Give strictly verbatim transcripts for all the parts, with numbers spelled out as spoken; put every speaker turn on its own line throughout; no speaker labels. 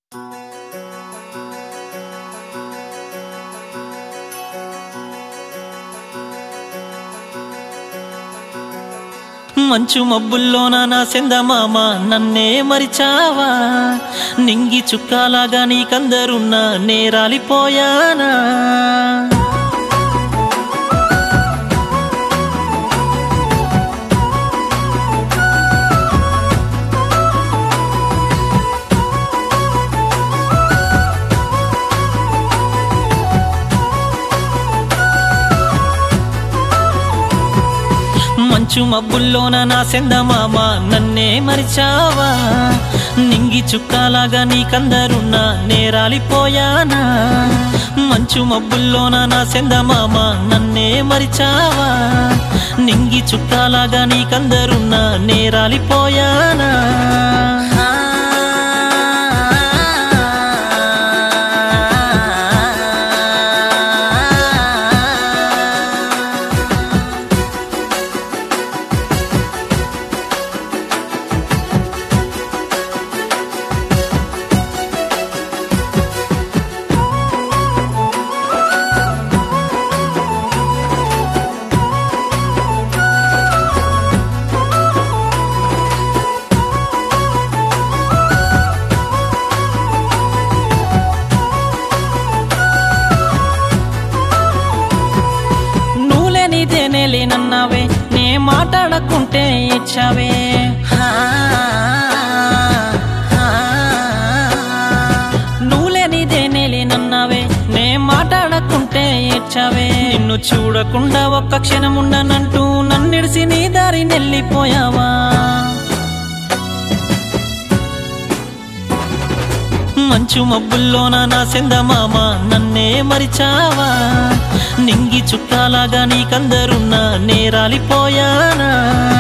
మంచు మబ్బుల్లోన నా సెందమామ నన్నే మరిచావా, నింగి చుక్కాలాగా నీకందరున్నా నేరాలిపోయానా. మంచు మబ్బుల్లోన నా సెందమామ నన్నే మరిచావా, నింగి చుక్కాలాగా నీకందరున్నా నేరాలిపోయానా. మంచు మబ్బుల్లోన నా సెందమామ నన్నే మరిచావా, నింగి చుక్కాలాగా నీకందరున్నా నేరాలిపోయానా. నన్నావే నే మాట్లాడకుంటే ఇచ్చావే, నువ్వులేనిదే నేలే నన్నావే నే మాట్లాడకుంటే ఇచ్చావే. నిన్ను చూడకుండా ఒక్క క్షణం ఉండనంటూ నన్నిడిసి నీ దారి నెల్లిపోయావా. మంచు మబ్బుల్లోన నా సెందమామ నన్నే మరిచావా, నింగి చుక్కాలాగా నీకందరున్నా నేరాలిపోయానా.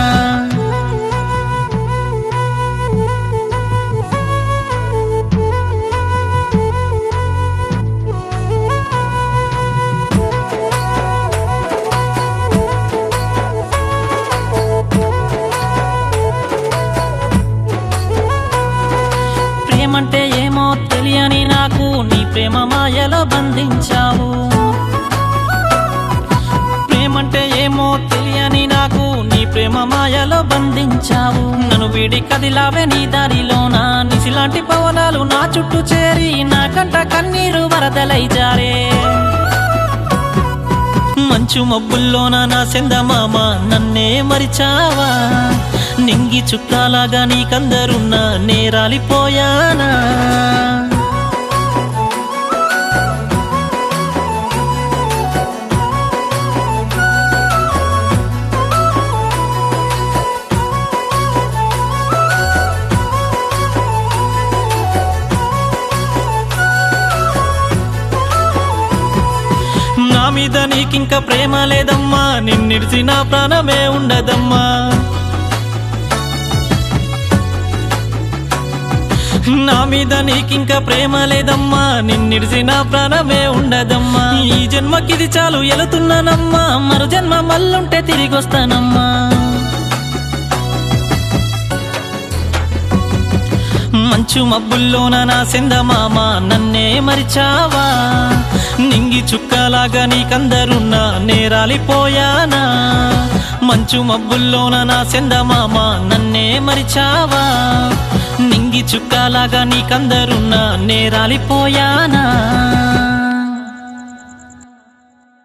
ప్రేమంటే ఏమో తెలియని నాకు నీ ప్రేమ మాయలో బంధించావు. ప్రేమంటే ఏమో తెలియని నాకు నీ ప్రేమ మాయలో బంధించావు. నన్ను వీడి కదిలావే నీ దారిలోనా, నిసిలాంటి పవనాలు నా చుట్టూ చేరి నా కంట కన్నీరు వరదలై జారే. మంచు మబ్బుల్లోన నా సెందమామ నన్నే మరిచావా, నింగి చుక్కాలాగా నీకందరున్నా నేరాలిపోయానా. నా మీద నీకింక ప్రేమ లేదమ్మా, నిన్నిడిసి నా ప్రాణమే ఉండదమ్మా. నా మీద నీకింక ప్రేమ లేదమ్మా, నిన్నిడిసి నా ప్రాణమే ఉండదమ్మా. ఈ జన్మకిది చాలు ఎలుతున్నానమ్మా, మరు జన్మ మళ్ళుంటే తిరిగొస్తానమ్మా. మంచు మబ్బుల్లోన నా సెందమామ నన్నే మరిచావా, నింగి చుక్కలాగా నీకందరున్నా నేరాలిపోయానా. మంచు మబ్బుల్లోన నా సెందమామ నన్నే మరిచావా, నింగి చుక్కలాగా నీకందరున్నా నేరాలిపోయానా.